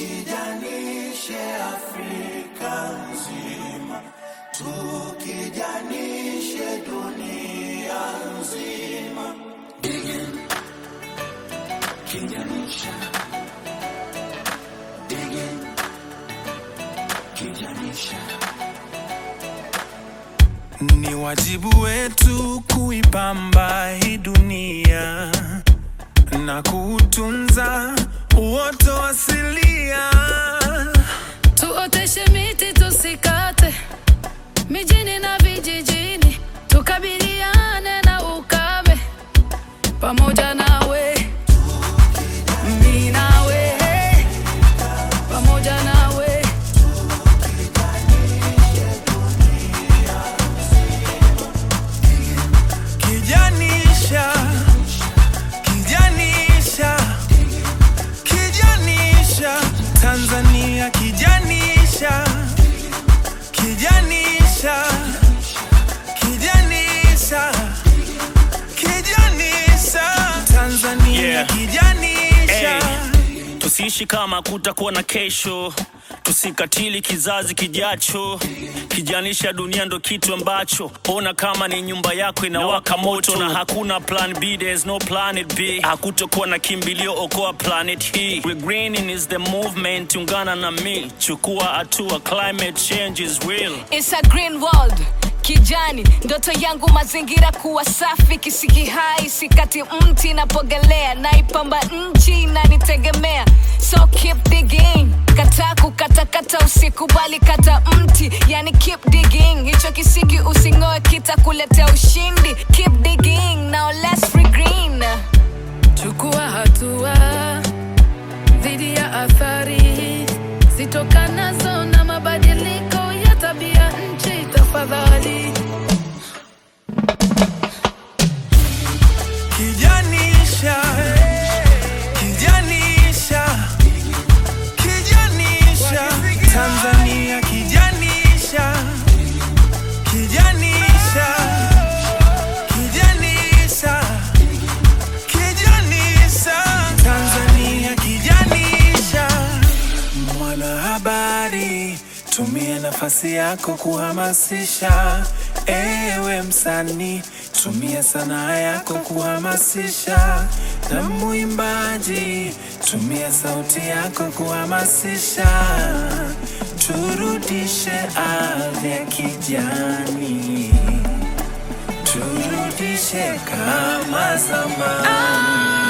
Tukijanishe Afrika nzima, tukijanishe dunia nzima. Digging, kijanisha. Digging, kijanisha. Ni wajibu wetu kuipamba hii dunia na kutunza uoto asilia. Tuoteshe miti tusikate, mijini na vijijini, tukabiliane na ukame pamoja nawe. Mimi nawe, pamoja nawe. Kijanisha, kijanisha, kijanisha Tanzania, kijanisha, kijanisha, kijanisha, kijanisha Tanzania, kijanisha. Tusiishi kama kutakuwa na kesho, tusikatili kizazi kijacho. Kijanisha dunia ndo kitu ambacho ona kama ni nyumba yako inawaka moto, na hakuna plan B, there's no planet B. Hakutokuwa na kimbilio, okoa planet hii. We're greening is the movement, ungana na mi, chukua hatua, climate change is real. It's a green world, kijani, ndoto yangu mazingira kuwa safi, kisiki hai, sikati mti napogelea, naipamba nchi na nitegemea. So keep digging, kata kukata usikubali kata mti, yani keep digging, hicho kisiki usingoe kitakuletea ushindi. Keep digging, now let's free green. Chukua hatua dhidi ya athari zitokanazo na mabadiliko ya tabia nchi, tafadhali. Kijanisha, kijanisha, kijanisha Tanzania, kijanisha, kijanisha, kijanisha, kijanisha Tanzania, kijanisha. Mwanahabari, tumia nafasi yako kuhamasisha. Ewe msanii, tumia sanaa yako kuhamasisha. Na muimbaji, tumia sauti yako kuhamasisha. Turudishe ardhi ya kijani, turudishe kama zamani.